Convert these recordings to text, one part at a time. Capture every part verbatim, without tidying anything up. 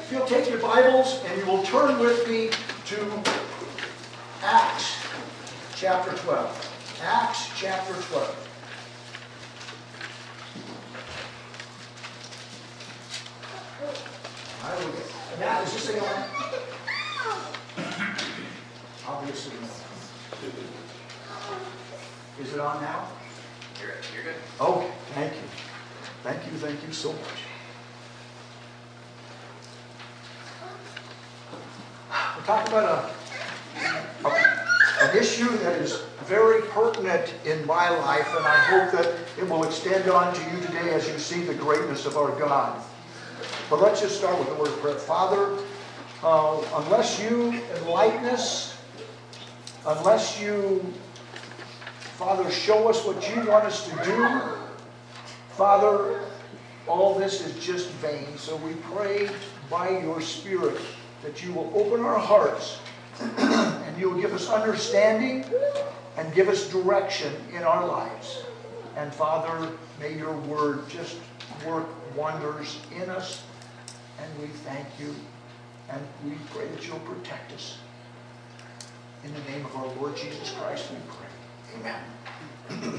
if you'll take your Bibles and you will turn with me to Acts chapter twelve. Acts chapter twelve. Hallelujah. Matt, is this thing on? Obviously no. Is it on now? You're, you're good. Okay, thank you. Thank you, thank you so much. We're talking about a, a, an issue that is very pertinent in my life, and I hope that it will extend on to you today as you see the greatness of our God. But let's just start with the word of prayer. Father, uh, unless you enlighten us, unless you, Father, show us what you want us to do, Father, all this is just vain. So we pray by your Spirit that you will open our hearts and you will give us understanding and give us direction in our lives. And Father, may your word just work wonders in us. And we thank you, and we pray that you'll protect us. In the name of our Lord Jesus Christ, we pray. Amen.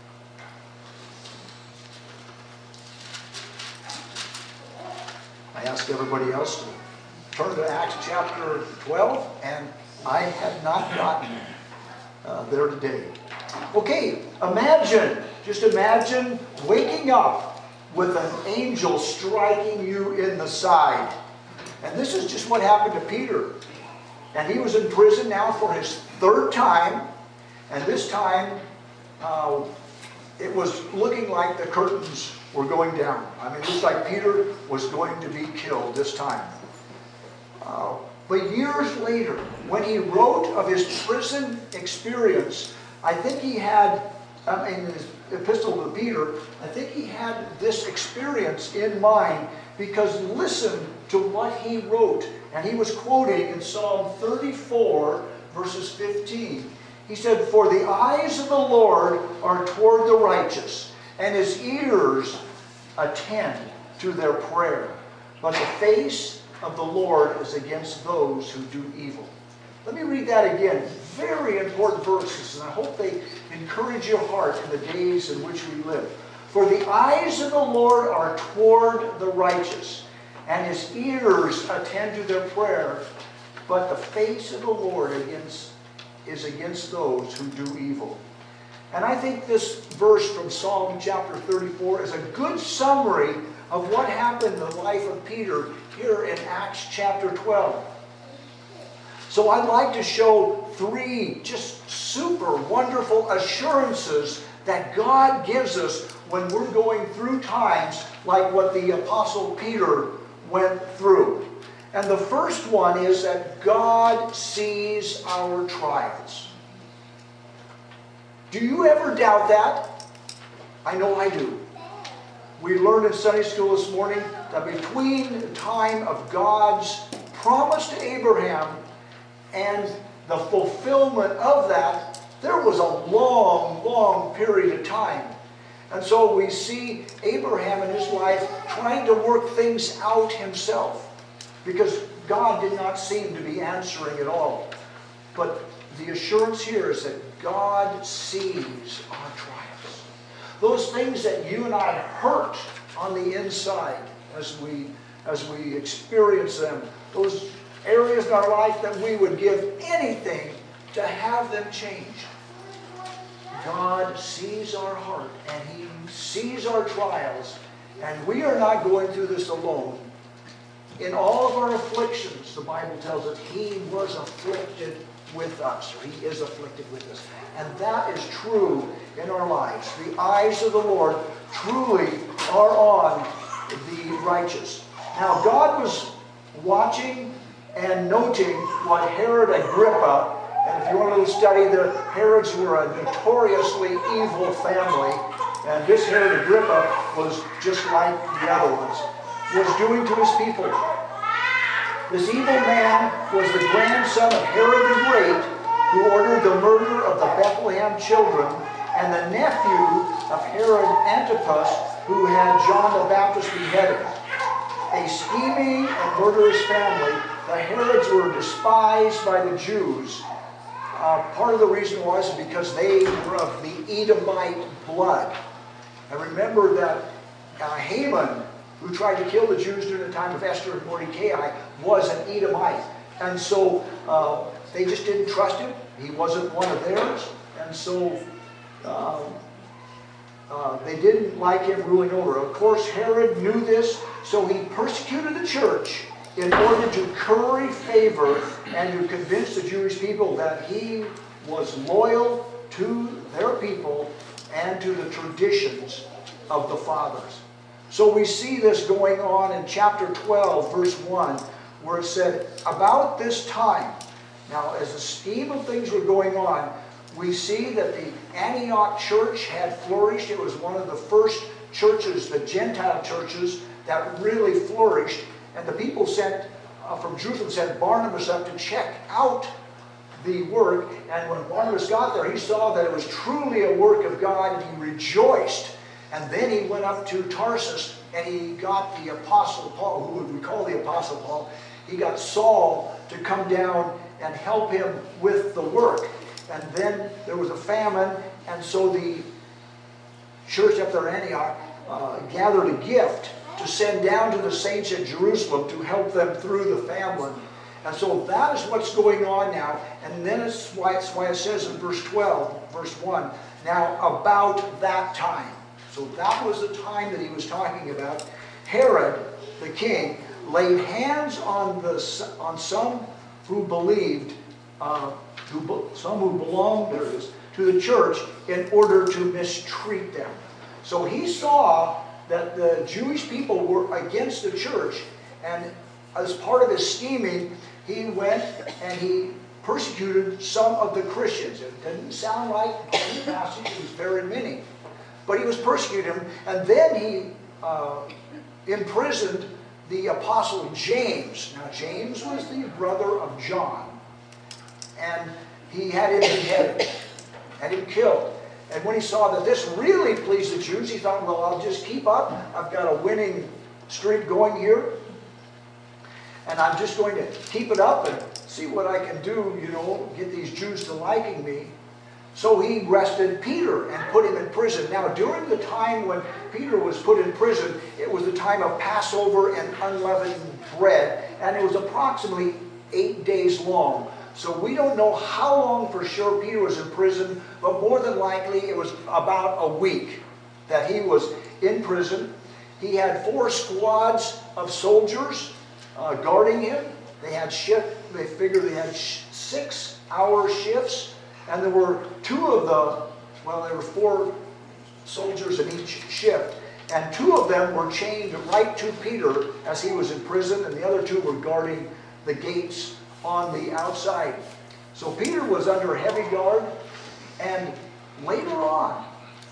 I asked everybody else to turn to Acts chapter twelve, and I had not gotten uh, there today. Okay, imagine, just imagine waking up with an angel striking you in the side. And this is just what happened to Peter. And he was in prison now for his third time. And this time, uh, it was looking like the curtains were going down. I mean, it looks like Peter was going to be killed this time. Uh, but years later, when he wrote of his prison experience, I think he had, I mean, his epistle to Peter, I think he had this experience in mind, because listen to what he wrote. And he was quoting in Psalm thirty-four, verses fifteen. He said, "For the eyes of the Lord are toward the righteous, and his ears attend to their prayer. But the face of the Lord is against those who do evil." Let me read that again. Very important verses, and I hope they encourage your heart in the days in which we live. "For the eyes of the Lord are toward the righteous, and his ears attend to their prayer. But the face of the Lord against, is against those who do evil." And I think this verse from Psalm chapter thirty-four is a good summary of what happened in the life of Peter here in Acts chapter twelve. So I'd like to show three just super wonderful assurances that God gives us when we're going through times like what the Apostle Peter went through. And the first one is that God sees our trials. Do you ever doubt that? I know I do. We learned in Sunday school this morning that between the time of God's promise to Abraham and the fulfillment of that, there was a long, long period of time. And so we see Abraham in his life trying to work things out himself, because God did not seem to be answering at all. But the assurance here is that God sees our trials. Those things that you and I hurt on the inside as we, as we experience them, those areas in our life that we would give anything to have them change. God sees our heart, and he sees our trials, and we are not going through this alone. In all of our afflictions, the Bible tells us he was afflicted with us, or he is afflicted with us. And that is true in our lives. The eyes of the Lord truly are on the righteous. Now, God was watching and noting what Herod Agrippa, and if you want a little study, the Herods were a notoriously evil family, and this Herod Agrippa was just like the other ones, was doing to his people. This evil man was the grandson of Herod the Great, who ordered the murder of the Bethlehem children, and the nephew of Herod Antipas, who had John the Baptist beheaded. A a scheming and murderous family. The Herods were despised by the Jews. Uh, part of the reason was because they were of the Edomite blood. And remember that uh, Haman, who tried to kill the Jews during the time of Esther and Mordecai, was an Edomite. And so uh, they just didn't trust him. He wasn't one of theirs. And so uh, uh, they didn't like him ruling over. Of course, Herod knew this, so he persecuted the church in order to curry favor and to convince the Jewish people that he was loyal to their people and to the traditions of the fathers. So we see this going on in chapter twelve, verse one, where it said, about this time. Now, as the scheme of things were going on, we see that the Antioch church had flourished. It was one of the first churches, the Gentile churches, that really flourished. And the people sent, uh, from Jerusalem sent Barnabas up to check out the work. And when Barnabas got there, he saw that it was truly a work of God, and he rejoiced. And then he went up to Tarsus, and he got the Apostle Paul, who we call the Apostle Paul. He got Saul to come down and help him with the work. And then there was a famine, and so the church up there in Antioch uh, gathered a gift to send down to the saints at Jerusalem to help them through the famine. And so that is what's going on now. And then it's why, it's why it says in verse twelve, verse one, now about that time. So that was the time that he was talking about. Herod, the king, laid hands on, the, on some who believed, uh, who, some who belonged, there it is, to the church in order to mistreat them. So he saw that the Jewish people were against the church, and as part of his scheming, he went and he persecuted some of the Christians. It didn't sound like in the passage, it was very many. But he was persecuting them, and then he uh, imprisoned the apostle James. Now James was the brother of John, and he had him beheaded, had him killed. And when he saw that this really pleased the Jews, he thought, well, I'll just keep up. I've got a winning streak going here, and I'm just going to keep it up and see what I can do, you know, get these Jews to liking me. So he arrested Peter and put him in prison. Now, during the time when Peter was put in prison, it was the time of Passover and unleavened bread, and it was approximately eight days long. So we don't know how long for sure Peter was in prison, but more than likely it was about a week that he was in prison. He had four squads of soldiers uh, guarding him. They had shift, they figured they had sh six-hour shifts. And there were two of the, well, there were four soldiers in each shift. And two of them were chained right to Peter as he was in prison, and the other two were guarding the gates on the outside. So Peter was under heavy guard, and later on,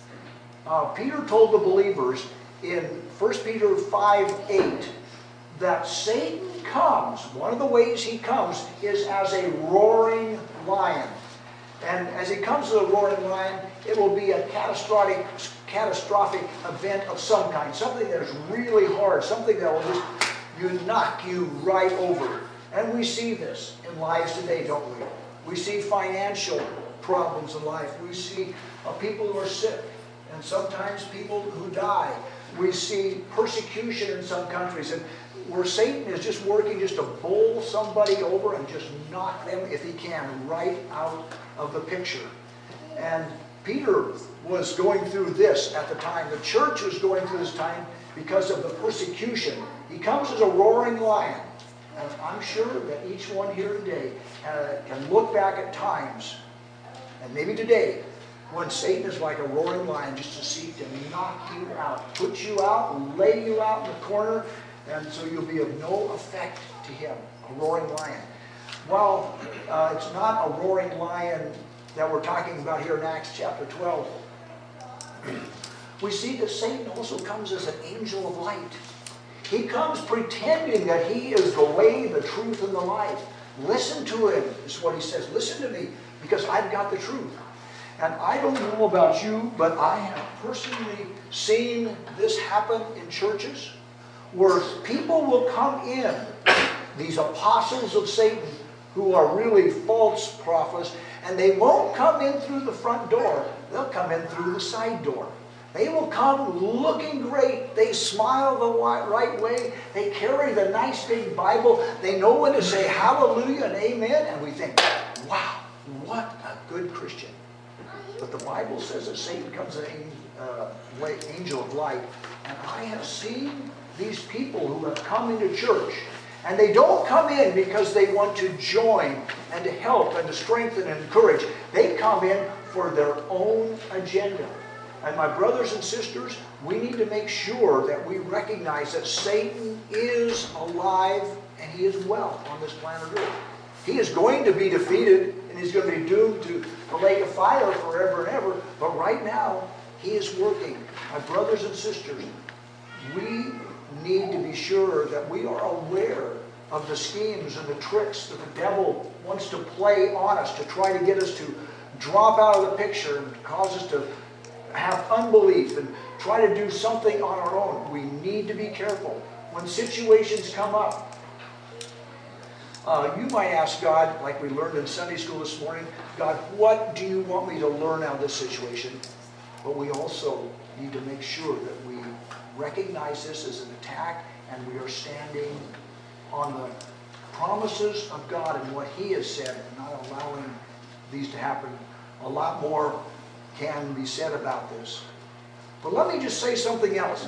uh, Peter told the believers in First Peter five eight that Satan comes, one of the ways he comes is as a roaring lion. And as he comes to the roaring lion, it will be a catastrophic, catastrophic event of some kind. Something that is really hard. Something that will just you knock you right over. And we see this in lives today, don't we? We see financial problems in life. We see uh, people who are sick. And sometimes people who die. We see persecution in some countries. And where Satan is just working just to bowl somebody over and just knock them, if he can, right out of the picture. And Peter was going through this at the time. The church was going through this time because of the persecution. He comes as a roaring lion. And I'm sure that each one here today uh, can look back at times, and maybe today, when Satan is like a roaring lion just to seek to knock you out, put you out, and lay you out in the corner, and so you'll be of no effect to him, a roaring lion. Well, uh, it's not a roaring lion that we're talking about here in Acts chapter twelve. We see that Satan also comes as an angel of light. He comes pretending that he is the way, the truth, and the life. Listen to him, is what he says. Listen to me, because I've got the truth. And I don't know about you, but I have personally seen this happen in churches where people will come in, these apostles of Satan, who are really false prophets, and they won't come in through the front door. They'll come in through the side door. They will come looking great. They smile the right way. They carry the nice big Bible. They know when to say hallelujah and amen. And we think, wow, what a good Christian. But the Bible says that Satan comes as an uh, angel of light. And I have seen these people who have come into church. And they don't come in because they want to join and to help and to strengthen and encourage. They come in for their own agenda. And my brothers and sisters, we need to make sure that we recognize that Satan is alive and he is well on this planet Earth. He is going to be defeated and he's going to be doomed to the lake of fire forever and ever. But right now, he is working. My brothers and sisters, we need to be sure that we are aware of the schemes and the tricks that the devil wants to play on us to try to get us to drop out of the picture and cause us to have unbelief and try to do something on our own. We need to be careful. When situations come up, uh, you might ask God, like we learned in Sunday school this morning, God, what do you want me to learn out of this situation? But we also need to make sure that we recognize this as an attack and we are standing on the promises of God and what He has said and not allowing these to happen. A lot more can be said about this. But let me just say something else.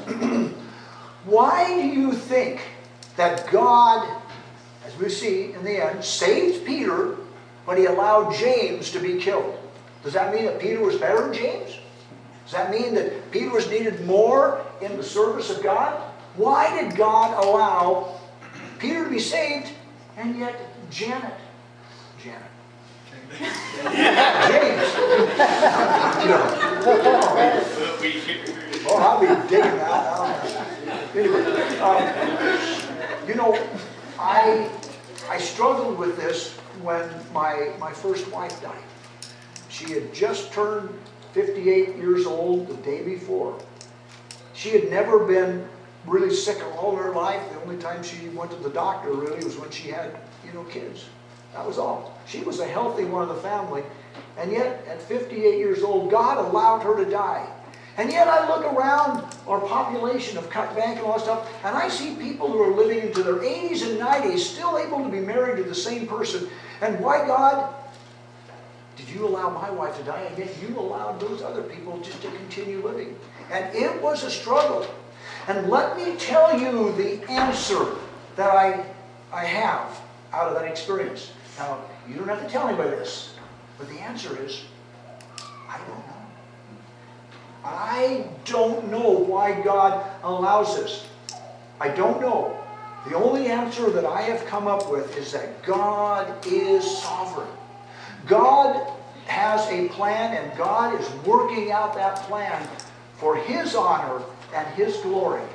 Why do you think that God, as we see in the end, saved Peter, but He allowed James to be killed? Does that mean that Peter was better than James? Does that mean that Peter was needed more in the service of God? Why did God allow Peter to be saved and yet Janet, Janet, James. Oh, I'll be digging that. Anyway, um, you know, I I struggled with this when my my first wife died. She had just turned fifty-eight years old the day before. She had never been really sick all her life. The only time she went to the doctor really was when she had, you know, kids. That was all. She was a healthy one of the family. And yet, at fifty-eight years old, God allowed her to die. And yet I look around our population of cut back and all that stuff, and I see people who are living into their eighties and nineties still able to be married to the same person. And why, God, did you allow my wife to die, and yet you allowed those other people just to continue living? And it was a struggle. And let me tell you the answer that I, I have out of that experience. Now, you don't have to tell anybody this, but the answer is, I don't know. I don't know why God allows this. I don't know. The only answer that I have come up with is that God is sovereign. God has a plan, and God is working out that plan for His honor and His glory.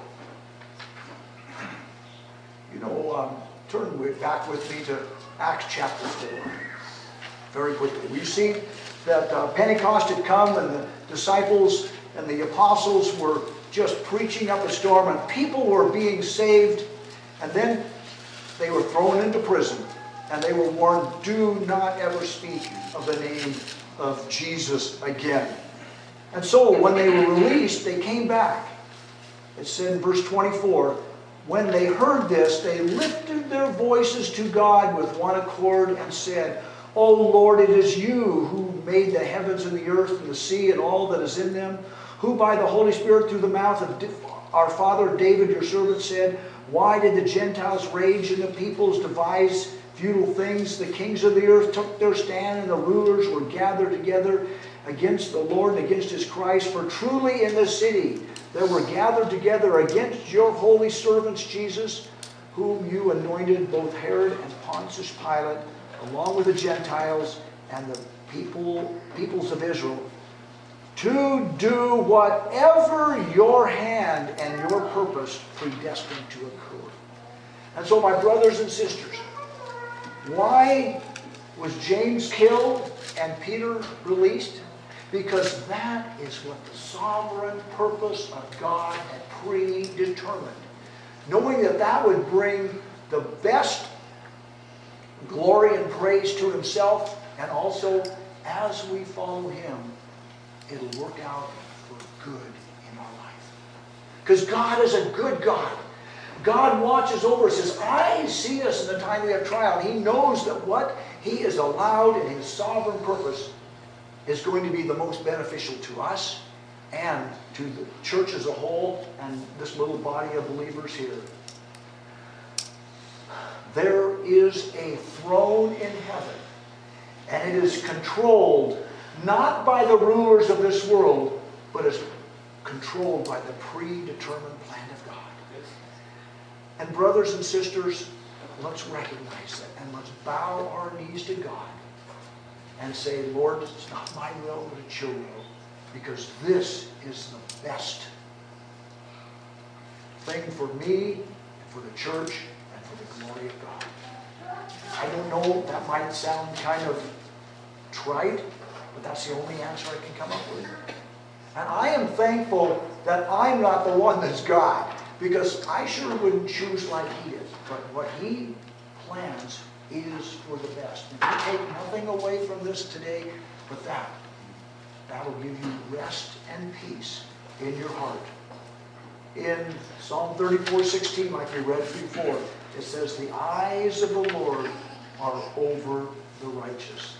You know, um, turn with, back with me to Acts chapter four. Very quickly. We see that uh, Pentecost had come, and the disciples and the apostles were just preaching up a storm, and people were being saved, and then they were thrown into prison, and they were warned, do not ever speak of the name of Jesus again. And so when they were released, they came back. It said in verse twenty-four, when they heard this, they lifted their voices to God with one accord and said, O Lord, it is you who made the heavens and the earth and the sea and all that is in them, who by the Holy Spirit through the mouth of our father David, your servant, said, why did the Gentiles rage and the peoples devise futile things? The kings of the earth took their stand, and the rulers were gathered together against the Lord and against His Christ. For truly in this city there were gathered together against your holy servants Jesus, whom you anointed, both Herod and Pontius Pilate, along with the Gentiles and the people, peoples of Israel, to do whatever your hand and your purpose predestined to occur. And so, my brothers and sisters, why was James killed and Peter released? Because that is what the sovereign purpose of God had predetermined. knowing that that would bring the best glory and praise to himself, and also as we follow him, it'll work out for good in our life. Because God is a good God. God watches over us. His eyes see us in the time we have trial. He knows that what he has allowed in his sovereign purpose is going to be the most beneficial to us and to the church as a whole and this little body of believers here. There is a throne in heaven, and it is controlled not by the rulers of this world, but is controlled by the predetermined plan of God. And brothers and sisters, let's recognize that, and let's bow our knees to God and say, Lord, it's not my will, but it's your will, because this is the best thing for me, for the church, and for the glory of God. I don't know, that might sound kind of trite, but that's the only answer I can come up with. And I am thankful that I'm not the one that's God, because I sure wouldn't choose like he did. But what he plans is for the best. If you take nothing away from this today but that, that'll give you rest and peace in your heart. In Psalm thirty-four sixteen, like we read before, it says, the eyes of the Lord are over the righteous.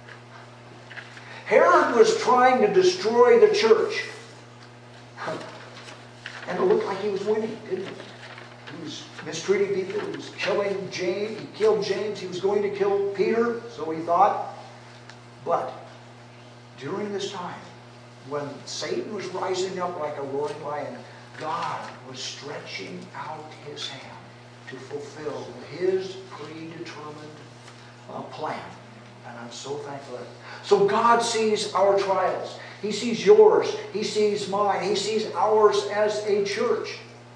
Herod was trying to destroy the church. And it looked like he was winning, didn't it? He was mistreating people. He was killing James. He killed James. He was going to kill Peter, so he thought. But during this time, when Satan was rising up like a roaring lion, God was stretching out his hand to fulfill his predetermined uh, plan. And I'm so thankful for that. So God sees our trials. He sees yours. He sees mine. He sees ours as a church.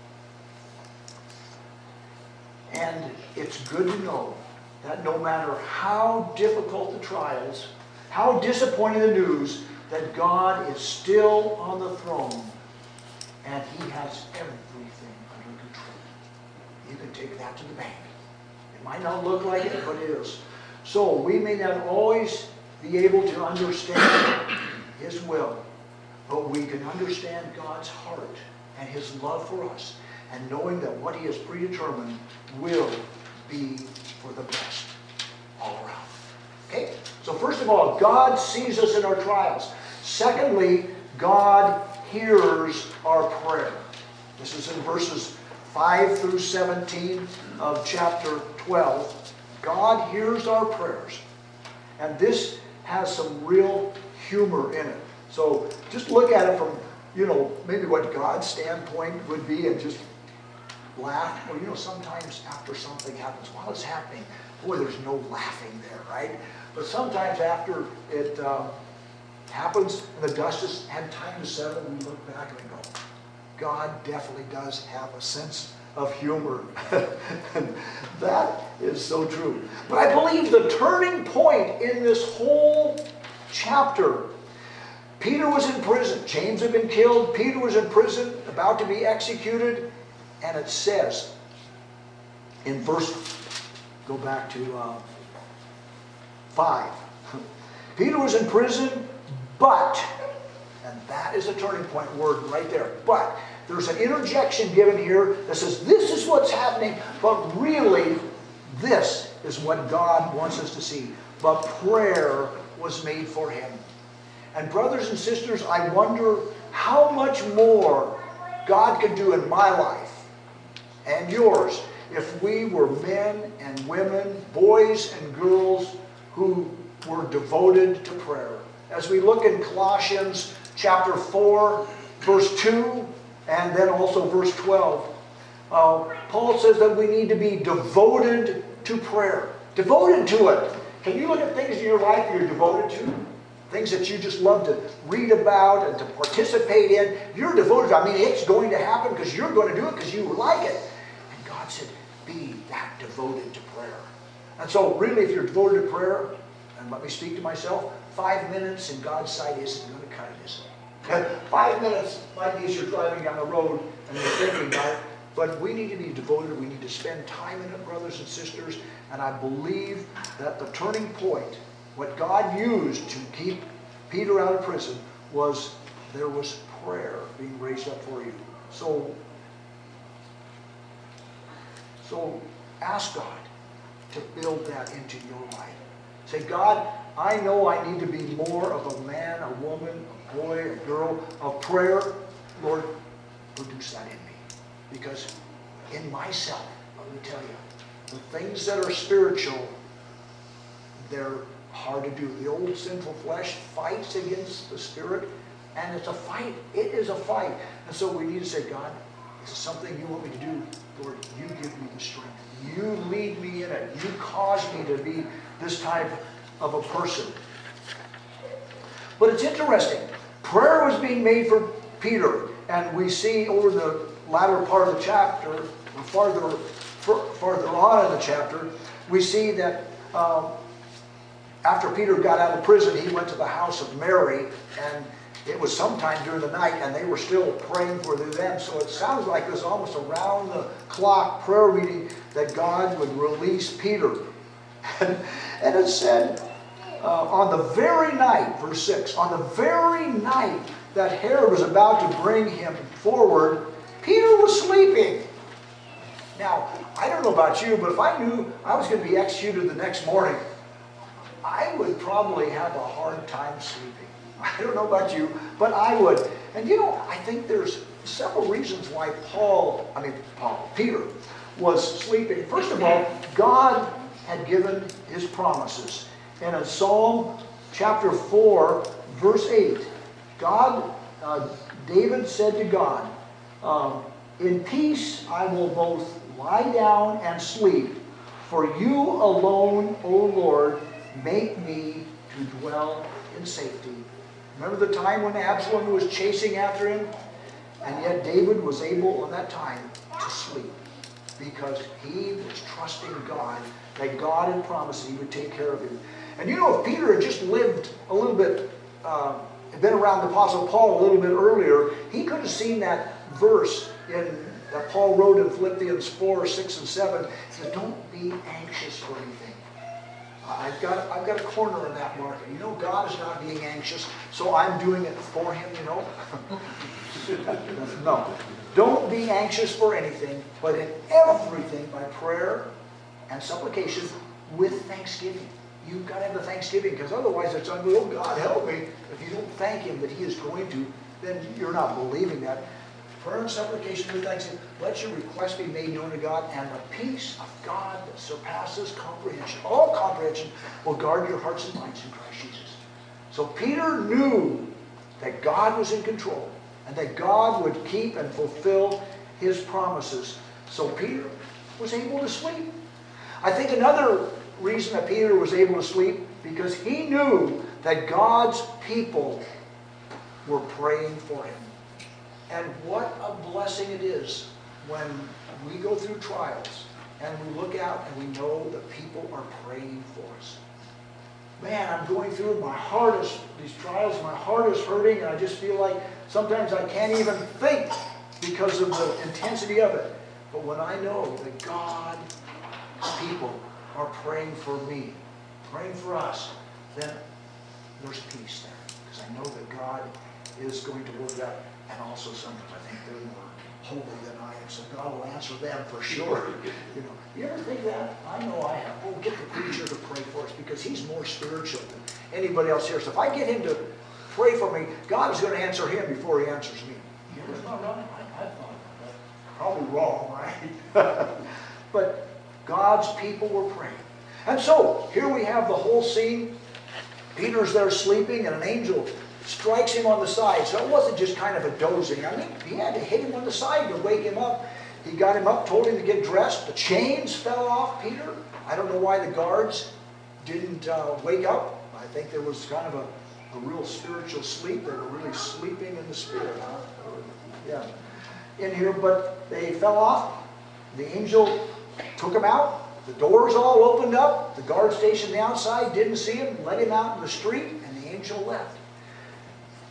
And it's good to know that no matter how difficult the trials, how disappointing the news, that God is still on the throne and he has everything under control. You can take that to the bank. It might not look like it, but it is. So we may not always be able to understand his will, but we can understand God's heart and his love for us, and knowing that what he has predetermined will be for the best all around. Okay? So first of all, God sees us in our trials. Secondly, God hears our prayer. This is in verses five through seventeen of chapter twelve. God hears our prayers. And this has some real humor in it. So just look at it from, you know, maybe what God's standpoint would be, and just laugh. Well, you know, sometimes after something happens, while it's happening, boy, there's no laughing there, right? But sometimes after it uh, happens, and the dust has had time to settle, we look back and we go, God definitely does have a sense of humor. And that is so true. But I believe the turning point in this whole chapter, Peter was in prison. James had been killed. Peter was in prison, about to be executed. And it says in verse, go back to uh, five. Peter was in prison, but, and that is a turning point word right there, but there's an interjection given here that says this is what's happening, but really this is what God wants us to see. But prayer was made for him. And brothers and sisters, I wonder how much more God could do in my life and yours if we were men and women, boys and girls who were devoted to prayer. As we look in Colossians chapter four, verse two, and then also verse twelve, uh, Paul says that we need to be devoted to prayer. Devoted to it. Can you look at things in your life you're devoted to? Things that you just love to read about and to participate in. You're devoted to it. I mean, it's going to happen because you're going to do it because you like it. And God said, be that devoted to prayer. And so really, if you're devoted to prayer, and let me speak to myself, five minutes in God's sight isn't going to cut it, is it? Five minutes might be as you're driving down the road and you're thinking about it. But we need to be devoted. We need to spend time in it, brothers and sisters. And I believe that the turning point, what God used to keep Peter out of prison, was there was prayer being raised up for you. So, so ask God to build that into your life. Say, God, I know I need to be more of a man, a woman, a boy, a girl of prayer. Lord, produce that in me. Because in myself, let me tell you, the things that are spiritual, they're hard to do. The old sinful flesh fights against the spirit, and it's a fight. It is a fight. And so we need to say, God, is it something you want me to do? Lord, you give me the strength. You lead me in it. You cause me to be this type of a person. But it's interesting. Prayer was being made for Peter, and we see over the latter part of the chapter, or farther, farther on in the chapter, we see that um, after Peter got out of prison, he went to the house of Mary, and it was sometime during the night, and they were still praying for them. So it sounds like it was almost around the clock prayer meeting that God would release Peter. And, and it said, uh, on the very night, verse six, on the very night that Herod was about to bring him forward, Peter was sleeping. Now, I don't know about you, but if I knew I was going to be executed the next morning, I would probably have a hard time sleeping. I don't know about you, but I would. And you know, I think there's several reasons why Paul, I mean, Paul, Peter was sleeping. First of all, God had given his promises. And in Psalm chapter four, verse eight, God, uh, David said to God, um, in peace I will both lie down and sleep, for you alone, O Lord, make me to dwell in safety. Remember the time when Absalom was chasing after him? And yet David was able, in that time, to sleep, because he was trusting God, that God had promised he would take care of him. And you know, if Peter had just lived a little bit, uh, been around the Apostle Paul a little bit earlier, he could have seen that verse in that Paul wrote in Philippians four, six, and seven. He said, don't be anxious for anything. I've got, I've got a corner in that market. You know, God is not being anxious, so I'm doing it for him, you know. No. Don't be anxious for anything, but in everything by prayer and supplication with thanksgiving. You've got to have the thanksgiving, because otherwise it's unbelievable. Oh, God, help me. If you don't thank him that he is going to, then you're not believing that. Prayer and supplication with thanksgiving. Let your request be made known to God, and the peace of God that surpasses comprehension, all comprehension, will guard your hearts and minds in Christ Jesus. So Peter knew that God was in control, and that God would keep and fulfill his promises. So Peter was able to sleep. I think another reason that Peter was able to sleep, because he knew that God's people were praying for him. And what a blessing it is when we go through trials and we look out and we know that people are praying for us. Man, I'm going through it. My heart is, these trials, my heart is hurting, and I just feel like sometimes I can't even think because of the intensity of it. But when I know that God's people are praying for me, praying for us, then there's peace there. Because I know that God is going to work out. And also sometimes I think they're more holy than I am, so God will answer them for sure. You know, you ever think that? I know I have. Oh, get the preacher to pray for us, because he's more spiritual than anybody else here. So if I get him to pray for me, God is going to answer him before he answers me. You ever thought about it? I, I thought about that. Probably wrong, right? But God's people were praying. And so, here we have the whole scene. Peter's there sleeping, and an angel strikes him on the side. So it wasn't just kind of a dozing. I mean, he had to hit him on the side to wake him up. He got him up, told him to get dressed. The chains fell off Peter. I don't know why the guards didn't uh, wake up. I think there was kind of a, a real spiritual sleep. They were really sleeping in the spirit. Huh? Yeah. In here, but they fell off. The angel took him out. The doors all opened up. The guard stationed the outside didn't see him, let him out in the street, and the angel left.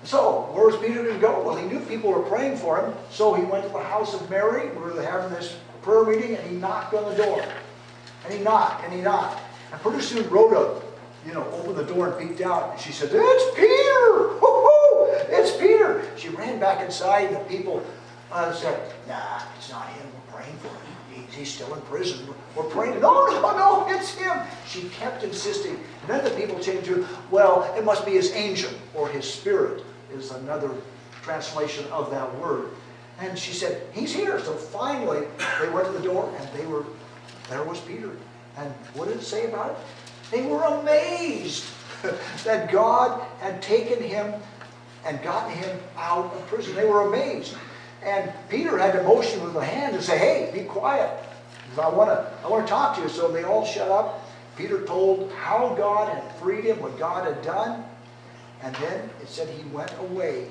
So, where was Peter going to go? Well, he knew people were praying for him, so he went to the house of Mary, where they were having this prayer meeting, and he knocked on the door. And he knocked, and he knocked. And pretty soon Rhoda, you know, opened the door and peeked out, and she said, "It's Peter! Woo-hoo! It's Peter!" She ran back inside, and the people uh, said, "Nah, it's not him. We're praying for him. He's, he's still in prison. We're, we're praying." "No, no, no, it's him." She kept insisting. And then the people changed to, "Well, it must be his angel or his spirit," is another translation of that word. And she said, "He's here." So finally, they went to the door, and they were, there was Peter. And what did it say about it? They were amazed that God had taken him and gotten him out of prison. They were amazed. And Peter had to motion with a hand and say, "Hey, be quiet. I want to I want to talk to you." So they all shut up. Peter told how God had freed him, what God had done. And then it said he went away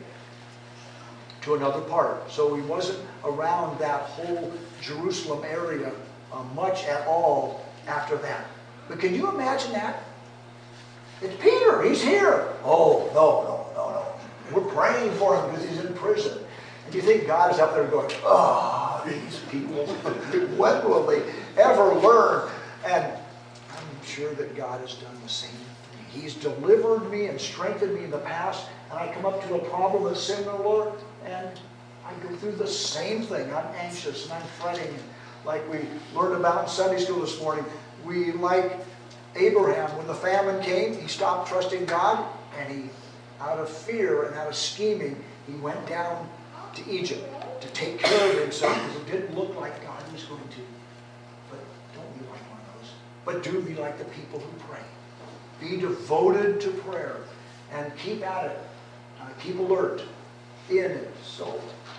to another part. So he wasn't around that whole Jerusalem area uh, much at all after that. But can you imagine that? It's Peter. He's here. "Oh, no, no, no, no. We're praying for him because he's in prison." And you think God is up there going, "Oh, these people, when will they ever learn?" And I'm sure that God has done the same thing. He's delivered me and strengthened me in the past, and I come up to a problem that's similar, and I go through the same thing. I'm anxious and I'm fretting. And like we learned about in Sunday school this morning, we, like Abraham, when the famine came, he stopped trusting God, and he, out of fear and out of scheming, he went down to Egypt to take care of himself, because it didn't look like God was going to. But don't be like one of those. But do be like the people who pray. Be devoted to prayer and keep at it. Uh, keep alert in it. So,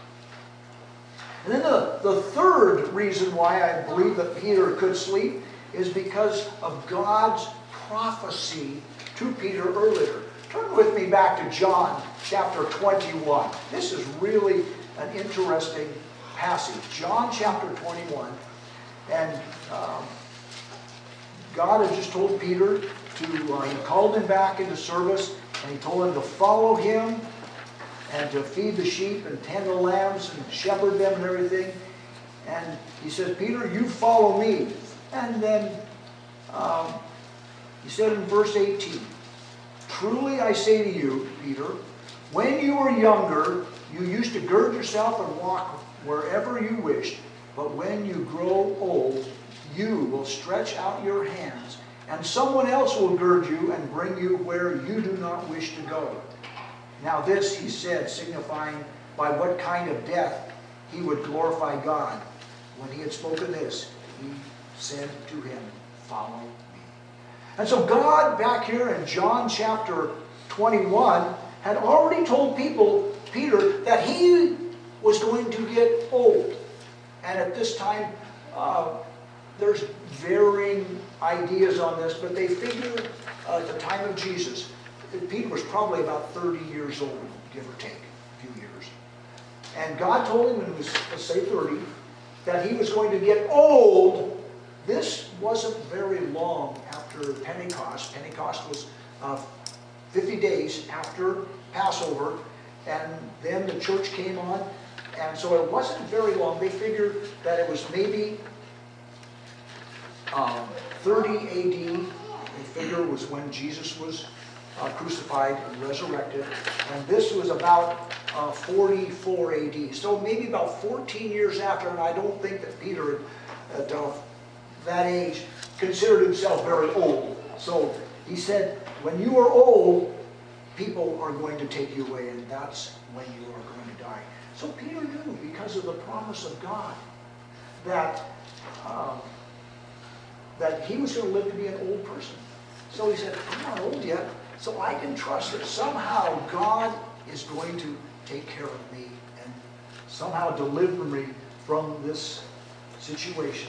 and then the, the third reason why I believe that Peter could sleep is because of God's prophecy to Peter earlier. Turn with me back to John chapter twenty-one. This is really an interesting passage. John chapter twenty-one. And um, God had just told Peter to, uh, he called him back into service, and he told him to follow him and to feed the sheep and tend the lambs and shepherd them and everything. And he says, "Peter, you follow me." And then um, he said in verse eighteen, "Truly I say to you, Peter, when you were younger, you used to gird yourself and walk wherever you wished. But when you grow old, you will stretch out your hands, and someone else will gird you and bring you where you do not wish to go." Now this he said, signifying by what kind of death he would glorify God. When he had spoken this, he said to him, "Follow me." And so God, back here in John chapter twenty-one, had already told people, Peter, that he was going to get old. And at this time, uh, there's varying ideas on this, but they figure uh, at the time of Jesus, Peter was probably about thirty years old, give or take a few years. And God told him when he was, let's say thirty, that he was going to get old. This wasn't very long after Pentecost. Pentecost was uh, fifty days after Passover, and then the church came on, and so it wasn't very long. They figured that it was maybe um, thirty A D, they figure was when Jesus was uh, crucified and resurrected, and this was about uh, forty-four A D, so maybe about fourteen years after, and I don't think that Peter at uh, that age considered himself very old. So he said, when you are old, people are going to take you away, and that's when you are going to die. So Peter knew, because of the promise of God, that um, that he was going to live to be an old person. So he said, I'm not old yet, so I can trust that somehow God is going to take care of me and somehow deliver me from this situation.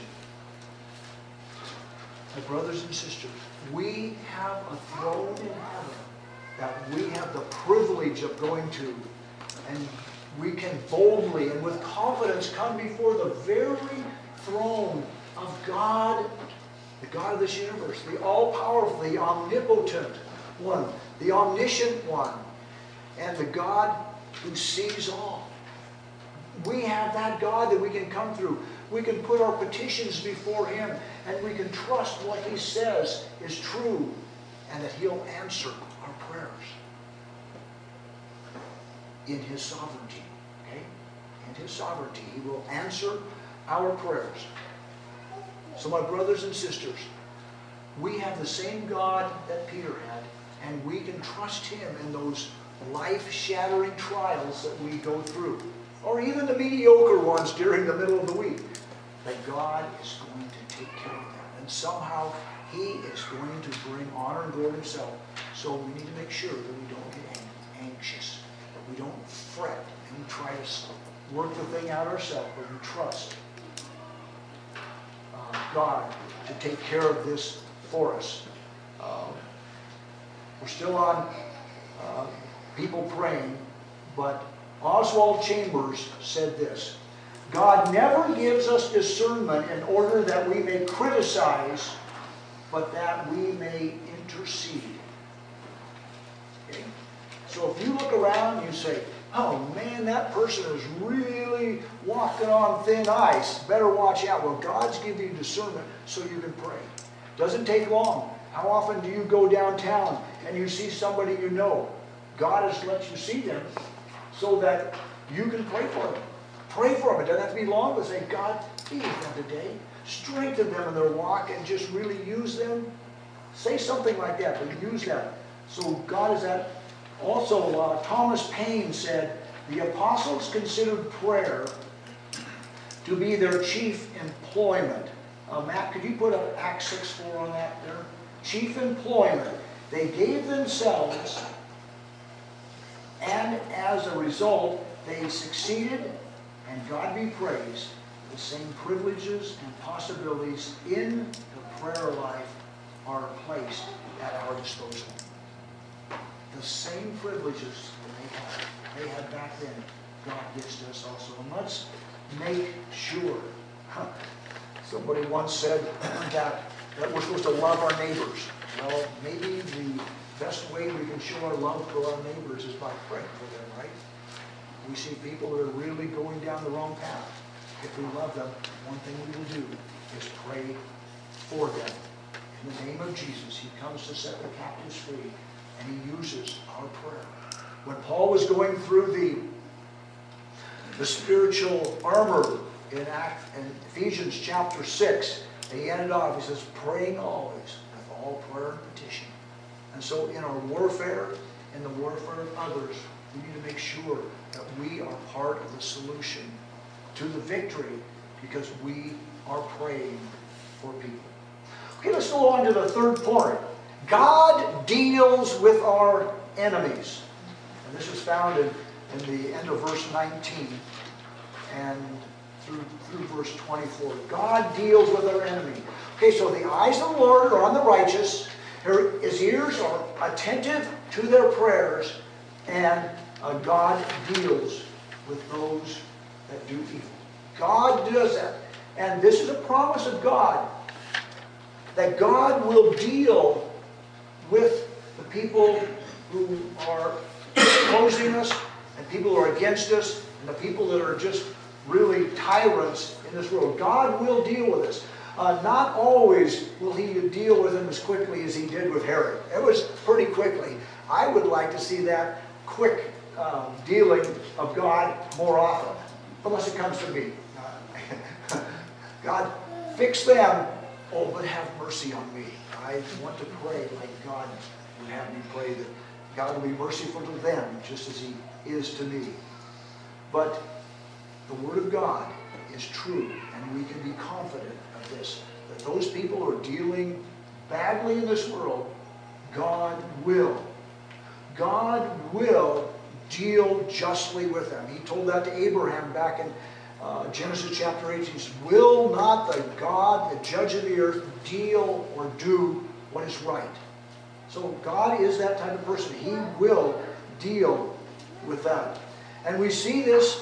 My brothers and sisters, we have a throne in heaven that we have the privilege of going to, and we can boldly and with confidence come before the very throne of God, the God of this universe, the all-powerful, the omnipotent one, the omniscient one. and the God who sees all. We have that God that we can come through. We can put our petitions before Him, and we can trust what He says is true, and that He'll answer our prayers in His sovereignty. Okay? In His sovereignty, He will answer our prayers. So my brothers and sisters, we have the same God that Peter had, and we can trust Him in those life-shattering trials that we go through, or even the mediocre ones during the middle of the week, that God is going to take care of them. And somehow He is going to bring honor and glory to Himself. So we need to make sure that we don't get anxious, that we don't fret, and we try to work the thing out ourselves, but we trust uh, God to take care of this for us. Uh, we're still on uh, people praying, but Oswald Chambers said this: God never gives us discernment in order that we may criticize, but that we may intercede. Okay? So if you look around and you say, oh man, that person is really walking on thin ice, better watch out. Well, God's giving you discernment so you can pray. Doesn't take long. How often do you go downtown and you see somebody you know? God has let you see them so that you can pray for them. Pray for them. It doesn't have to be long, but say, God, be with them today. Strengthen them in their walk and just really use them. Say something like that, but use that. So God is that. Also, uh, Thomas Paine said, the apostles considered prayer to be their chief employment. Uh, Matt, could you put up Acts six four on that there? Chief employment. They gave themselves, and as a result, they succeeded, and God be praised, the same privileges and possibilities in the prayer life are placed at our disposal. The same privileges that they had, they had back then, God gives to us also. And let's make sure. Somebody once said that, that we're supposed to love our neighbors. Well, maybe the best way we can show our love for our neighbors is by praying for them, right? We see people that are really going down the wrong path. If we love them, one thing we will do is pray for them. In the name of Jesus, He comes to set the captives free, and He uses our prayer. When Paul was going through the, the spiritual armor in, Act, in Ephesians chapter six, he ended off, he says, praying always with all prayer and petition. And so in our warfare, in the warfare of others, we need to make sure that we are part of the solution to the victory, because we are praying for people. Okay, let's go on to the third point. God deals with our enemies. And this is found in, in the end of verse nineteen and through, through verse twenty-four. God deals with our enemy. Okay, so the eyes of the Lord are on the righteous. His ears are attentive to their prayers. And uh, God deals with those that do evil. God does that. And this is a promise of God, that God will deal with the people who are opposing us, and people who are against us, and the people that are just really tyrants in this world. God will deal with us. Uh, not always will He deal with them as quickly as He did with Herod. It was pretty quickly. I would like to see that quick um, dealing of God more often, unless it comes to me. Uh, God, fix them. Oh, but have mercy on me. I want to pray like God would have me pray, that God will be merciful to them just as He is to me. But the Word of God is true, and we can be confident of this, that those people who are dealing badly in this world, God will. God will deal justly with them. He told that to Abraham back in uh, Genesis chapter eight. He says, will not the God, the judge of the earth, deal or do what is right? So God is that type of person. He will deal with that. And we see this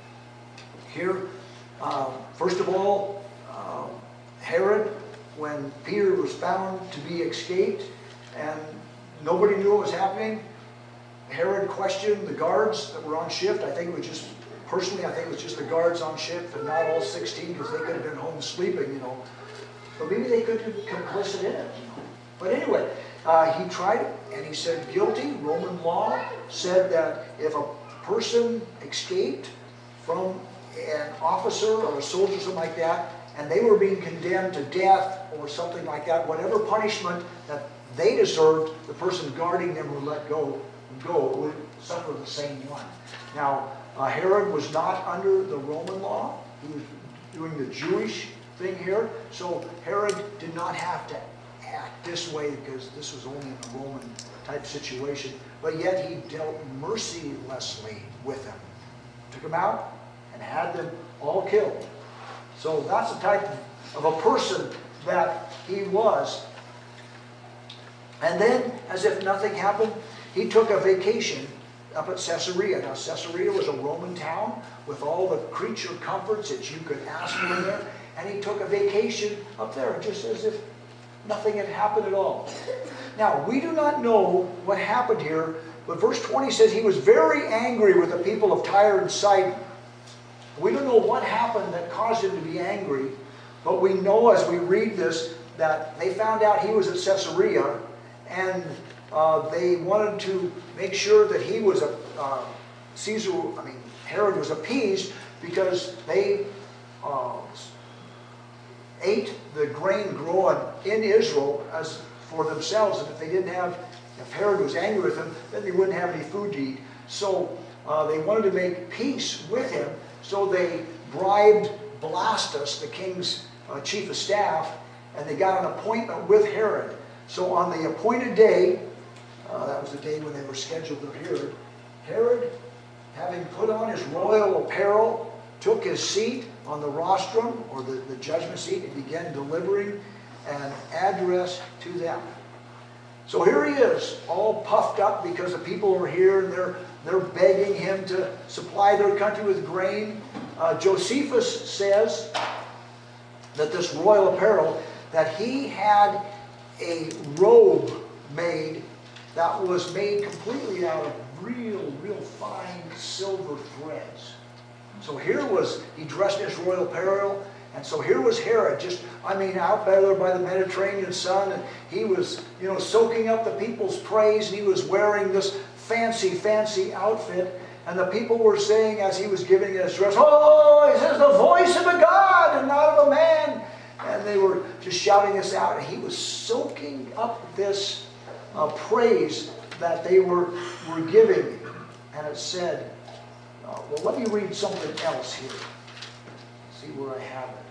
here. Uh, first of all, uh, Herod, when Peter was found to be escaped and nobody knew what was happening, Herod questioned the guards that were on shift. I think it was just, personally, I think it was just the guards on shift and not all sixteen, because they could have been home sleeping, you know. But maybe they could have been complicit in it, you know. But anyway, uh, he tried it, and he said guilty. Roman law said that if a person escaped from an officer or a soldier, something like that, and they were being condemned to death or something like that, whatever punishment that they deserved, the person guarding them who let go, go would suffer the same one. Now, uh, Herod was not under the Roman law. He was doing the Jewish thing here. So Herod did not have to act this way because this was only a Roman type situation. But yet he dealt mercilessly with them. Took them out and had them all killed. So that's the type of a person that he was. And then, as if nothing happened, he took a vacation up at Caesarea. Now, Caesarea was a Roman town with all the creature comforts that you could ask for there. And he took a vacation up there, just as if nothing had happened at all. Now, we do not know what happened here, but verse twenty says he was very angry with the people of Tyre and Sidon. We don't know what happened that caused him to be angry, but we know as we read this that they found out he was at Caesarea, and uh, they wanted to make sure that he was a uh, Caesar. I mean, Herod was appeased because they uh, ate the grain grown in Israel as for themselves, and if they didn't have, if Herod was angry with them, then they wouldn't have any food to eat. So uh, they wanted to make peace with him. So they bribed Blastus, the king's uh, chief of staff, and they got an appointment with Herod. So on the appointed day, uh, that was the day when they were scheduled to Herod, Herod, having put on his royal apparel, took his seat on the rostrum, or the, the judgment seat, and began delivering an address to them. So here he is, all puffed up because the people are here and they're They're begging him to supply their country with grain. Uh, Josephus says that this royal apparel, that he had a robe made that was made completely out of real, real fine silver threads. So here was, he dressed in his royal apparel, and so here was Herod, just, I mean, out there by the Mediterranean sun, and he was, you know, soaking up the people's praise, and he was wearing this fancy, fancy outfit, and the people were saying as he was giving his address, "Oh, this is the voice of a God and not of a man." And they were just shouting this out, and he was soaking up this uh, praise that they were, were giving. And it said, uh, well, let me read something else here. See where I have it.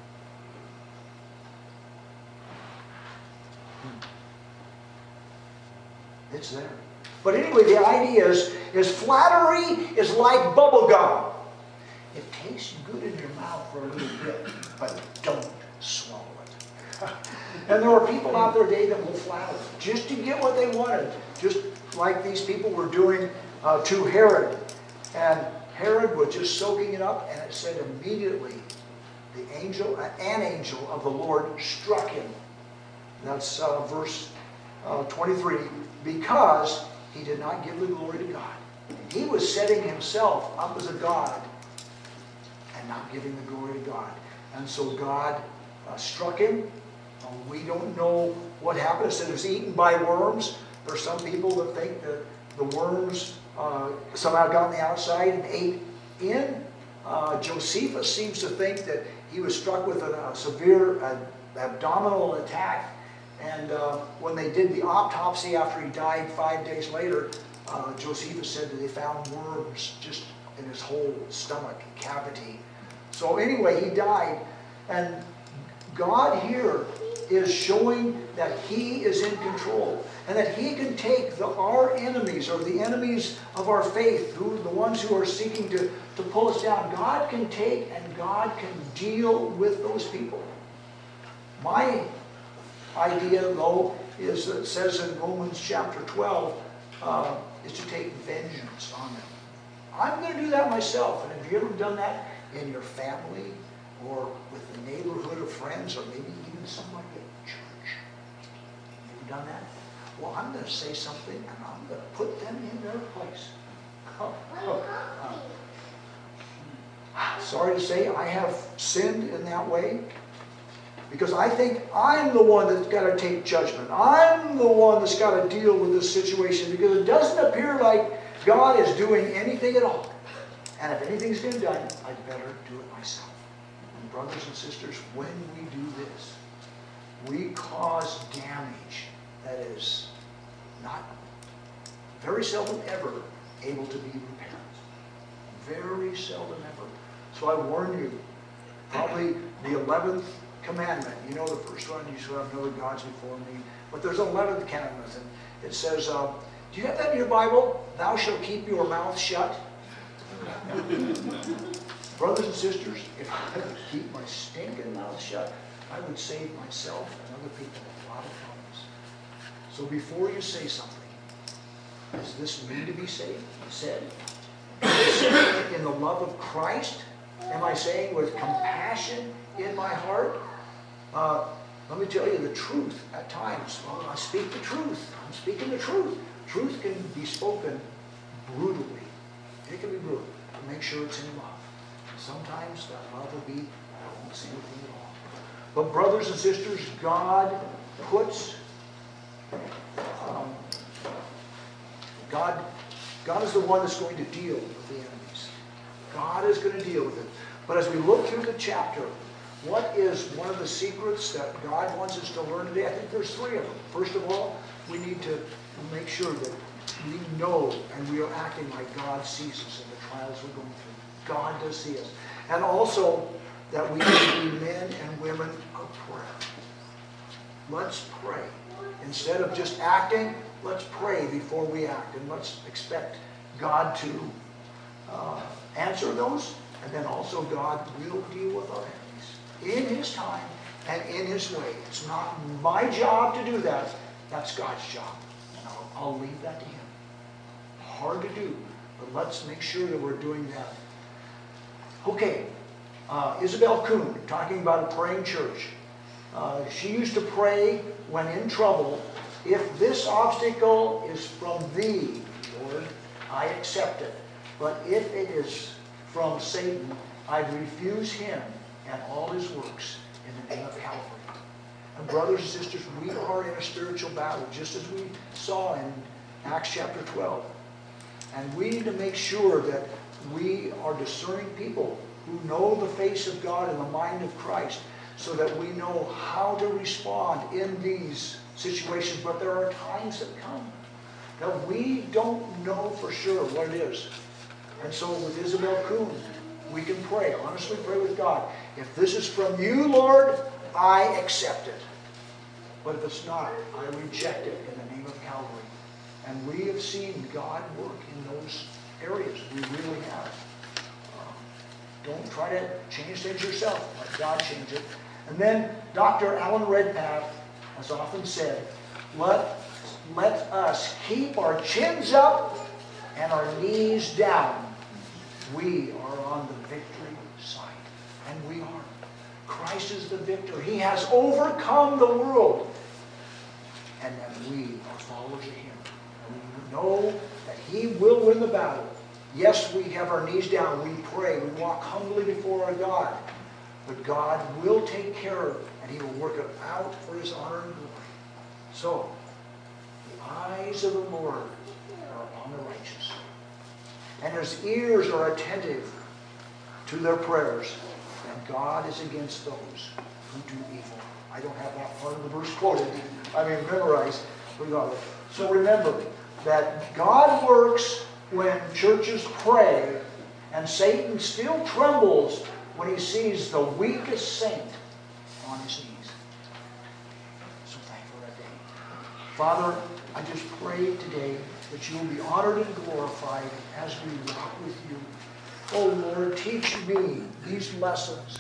Hmm. It's there. But anyway, the idea is, is flattery is like bubble gum. It tastes good in your mouth for a little bit, but don't swallow it. And there are people out there today that will flatter just to get what they wanted, just like these people were doing uh, to Herod. And Herod was just soaking it up, and it said immediately the angel, an angel of the Lord struck him. That's uh, verse uh, twenty-three, because he did not give the glory to God. He was setting himself up as a god and not giving the glory to God. And so God uh, struck him. Uh, we don't know what happened. It said it was eaten by worms. There are some people that think that the worms uh, somehow got on the outside and ate in. Uh, Josephus seems to think that he was struck with a, a severe uh, abdominal attack. And uh, when they did the autopsy after he died five days later, uh, Josephus said that they found worms just in his whole stomach cavity. So anyway, he died. And God here is showing that he is in control. And that he can take the, our enemies, or the enemies of our faith, who the ones who are seeking to, to pull us down. God can take and God can deal with those people. My idea, though, is that it says in Romans chapter twelve, uh, is to take vengeance on them. I'm going to do that myself. And have you ever done that in your family, or with the neighborhood of friends, or maybe even somebody at church? Have you ever done that? well, I'm going to say something and I'm going to put them in their place. Oh, oh, uh, sorry to say, I have sinned in that way. Because I think I'm the one that's got to take judgment. I'm the one that's got to deal with this situation. Because it doesn't appear like God is doing anything at all. And if anything's been done, I'd better do it myself. And brothers and sisters, when we do this, we cause damage that is not, very seldom ever, able to be repaired. Very seldom ever. So I warn you, probably the eleventh commandment. You know the first one, you shall have no other gods before me. But there's an eleventh commandment, and it says, uh, do you have that in your Bible? Thou shalt keep your mouth shut. Brothers and sisters, if I could keep my stinking mouth shut, I would save myself and other people a lot of problems. So before you say something, does this need to be said? Said? In the love of Christ? Am I saying with compassion in my heart? Uh, let me tell you the truth at times. Well, I speak the truth. I'm speaking the truth. Truth can be spoken brutally. It can be brutal. But make sure it's in love. And sometimes that love will be, I won't say anything at all. But brothers and sisters, God puts, um, God, God is the one that's going to deal with the enemies. God is going to deal with it. But as we look through the chapter, what is one of the secrets that God wants us to learn today? I think there's three of them. First of all, we need to make sure that we know and we are acting like God sees us in the trials we're going through. God does see us. And also that we need to be men and women of prayer. Let's pray. Instead of just acting, let's pray before we act. And let's expect God to uh, answer those. And then also God will deal with our enemies in His time and in His way. It's not my job to do that. That's God's job. And I'll, I'll leave that to Him. Hard to do, but let's make sure that we're doing that. Okay, uh, Isabel Kuhn, talking about a praying church. Uh, she used to pray when in trouble, if this obstacle is from Thee, Lord, I accept it. But if it is from Satan, I refuse him and all his works in the name of Calvary. And brothers and sisters, we are in a spiritual battle, just as we saw in Acts chapter twelve. And we need to make sure that we are discerning people who know the face of God and the mind of Christ, so that we know how to respond in these situations. But there are times that come that we don't know for sure what it is. And so with Isabel Kuhn, we can pray, honestly pray with God. If this is from You, Lord, I accept it. But if it's not, I reject it in the name of Calvary. And we have seen God work in those areas. We really have. Um, don't try to change things yourself. Let God change it. And then Doctor Alan Redpath has often said, let, let us keep our chins up and our knees down. We are on the victory side. And we are. Christ is the victor. He has overcome the world. And that we are followers of Him. And we know that He will win the battle. Yes, we have our knees down. We pray. We walk humbly before our God. But God will take care of it. And He will work it out for His honor and glory. So, the eyes of the Lord are on the righteous. And His ears are attentive to their prayers. And God is against those who do evil. I don't have that part of the verse quoted. I mean, memorized. So remember that God works when churches pray, and Satan still trembles when he sees the weakest saint on his knees. So thankful that day. Father, I just pray today that You will be honored and glorified as we walk with You. Oh Lord, teach me these lessons.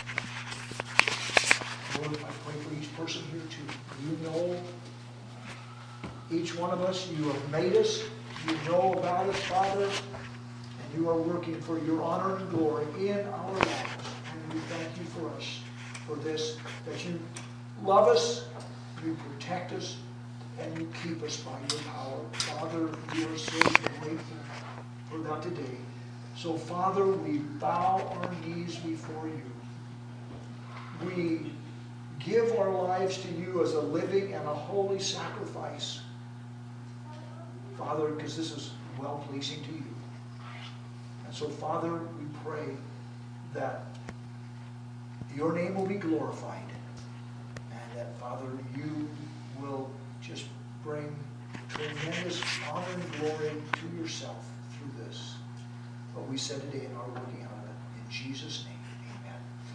Lord, I pray for each person here too. You know each one of us. You have made us. You know about us, Father. And You are working for Your honor and glory in our lives. And we thank You for us, for this, that You love us, You protect us, and you keep us by your power. Father, we are so grateful for that today. So, Father, we bow our knees before you. We give our lives to you as a living and a holy sacrifice, Father, because this is well-pleasing to you. And so, Father, we pray that your name will be glorified, and that, Father, you will just bring tremendous honor and glory to yourself through this. What we said today in our working on it, in Jesus' name.